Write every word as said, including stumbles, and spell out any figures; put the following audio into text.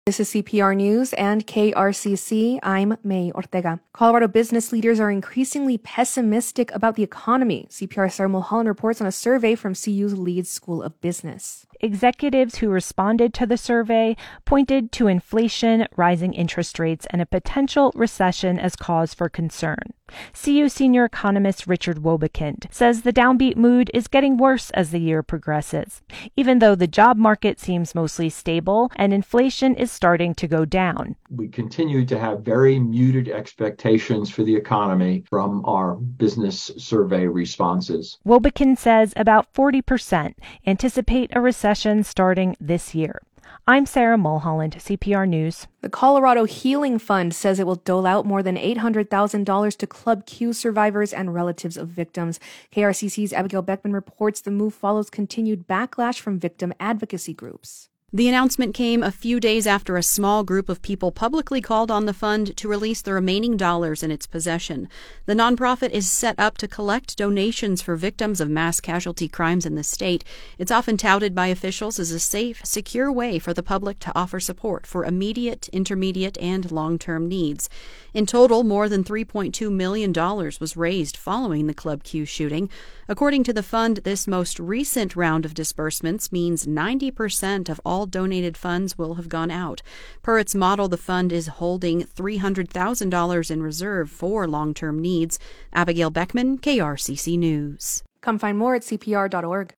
This is C P R News and K R C C. I'm May Ortega. Colorado business leaders are increasingly pessimistic about the economy. C P R's Sarah Mulholland reports on a survey from C U's Leeds School of Business. Executives who responded to the survey pointed to inflation, rising interest rates, and a potential recession as cause for concern. C U senior economist Richard Wobekind says the downbeat mood is getting worse as the year progresses, even though the job market seems mostly stable and inflation is starting to go down. We continue to have very muted expectations for the economy from our business survey responses. Wobekind says about forty percent anticipate a recession starting this year. I'm Sarah Mulholland, C P R News. The Colorado Healing Fund says it will dole out more than eight hundred thousand dollars to Club Q survivors and relatives of victims. K R C C's Abigail Beckman reports the move follows continued backlash from victim advocacy groups. The announcement came a few days after a small group of people publicly called on the fund to release the remaining dollars in its possession. The nonprofit is set up to collect donations for victims of mass casualty crimes in the state. It's often touted by officials as a safe, secure way for the public to offer support for immediate, intermediate, and long-term needs. In total, more than three point two million dollars was raised following the Club Q shooting. According to the fund, this most recent round of disbursements means ninety percent of all donated funds will have gone out. Per its model, the fund is holding three hundred thousand dollars in reserve for long-term needs. Abigail Beckman, K R C C News. Come find more at C P R dot org.